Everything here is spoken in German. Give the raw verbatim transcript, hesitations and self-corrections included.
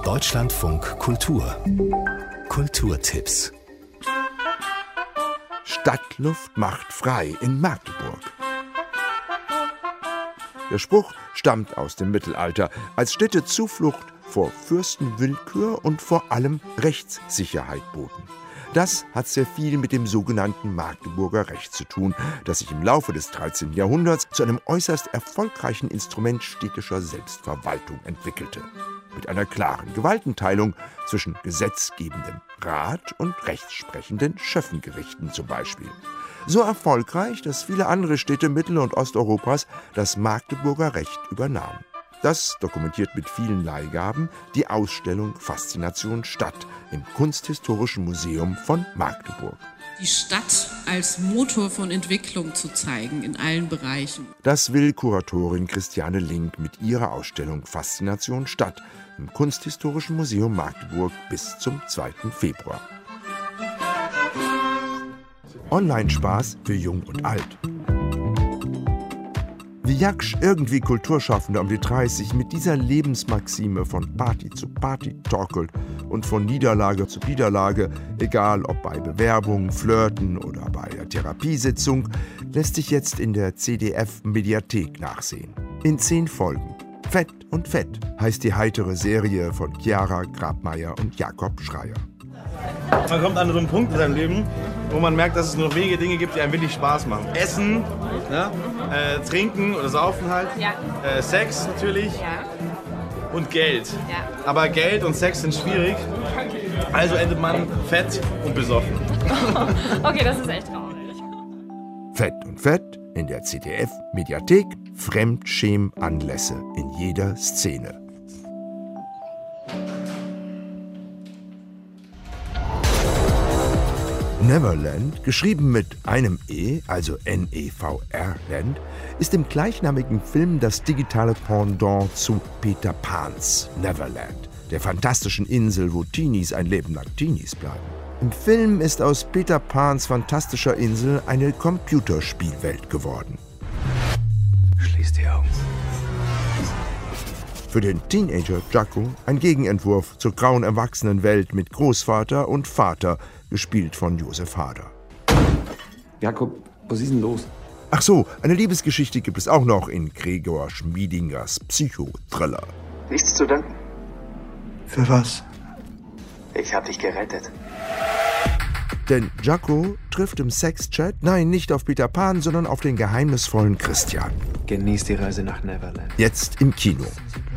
Deutschlandfunk Kultur. Kulturtipps. Stadtluft macht frei in Magdeburg. Der Spruch stammt aus dem Mittelalter als Städtezuflucht vor Fürstenwillkür und vor allem Rechtssicherheit boten. Das hat sehr viel mit dem sogenannten Magdeburger Recht zu tun, das sich im Laufe des dreizehnten Jahrhunderts zu einem äußerst erfolgreichen Instrument städtischer Selbstverwaltung entwickelte. Mit einer klaren Gewaltenteilung zwischen gesetzgebendem Rat und rechtssprechenden Schöffengerichten zum Beispiel. So erfolgreich, dass viele andere Städte Mittel- und Osteuropas das Magdeburger Recht übernahmen. Das dokumentiert mit vielen Leihgaben die Ausstellung Faszination Stadt im Kunsthistorischen Museum von Magdeburg. Die Stadt als Motor von Entwicklung zu zeigen in allen Bereichen. Das will Kuratorin Christiane Link mit ihrer Ausstellung Faszination Stadt im Kunsthistorischen Museum Magdeburg bis zum zweiten Februar. Online-Spaß für Jung und Alt. Wie Jaksch irgendwie Kulturschaffender um die dreißig mit dieser Lebensmaxime von Party zu Party torkelt und von Niederlage zu Niederlage, egal ob bei Bewerbung, Flirten oder bei der Therapiesitzung, lässt sich jetzt in der C D F-Mediathek nachsehen. In zehn Folgen. Fett und Fett heißt die heitere Serie von Chiara Grabmeier und Jakob Schreier. Man kommt an so einen Punkt in seinem Leben, wo man merkt, dass es nur wenige Dinge gibt, die einem wirklich Spaß machen. Essen, ja, äh, Trinken oder Saufen halt, ja. äh, Sex natürlich ja. und Geld. Ja. Aber Geld und Sex sind schwierig, also endet man fett und besoffen. Okay, das ist echt traurig. Fett und Fett in der C D F-Mediathek, Fremdschäm-Anlässe in jeder Szene. Neverland, geschrieben mit einem E, also N E V R Land, ist im gleichnamigen Film das digitale Pendant zu Peter Pans Neverland, der fantastischen Insel, wo Teenies ein Leben lang Teenies bleiben. Im Film ist aus Peter Pans fantastischer Insel eine Computerspielwelt geworden. Schließ die Augen. Für den Teenager Jaco ein Gegenentwurf zur grauen Erwachsenenwelt mit Großvater und Vater, gespielt von Josef Hader. Jakob, was ist denn los? Ach so, eine Liebesgeschichte gibt es auch noch in Gregor Schmiedingers Psychothriller. Nichts zu danken. Für was? Ich hab dich gerettet. Denn Jaco trifft im Sexchat, nein, nicht auf Peter Pan, sondern auf den geheimnisvollen Christian. Genießt die Reise nach Neverland. Jetzt im Kino.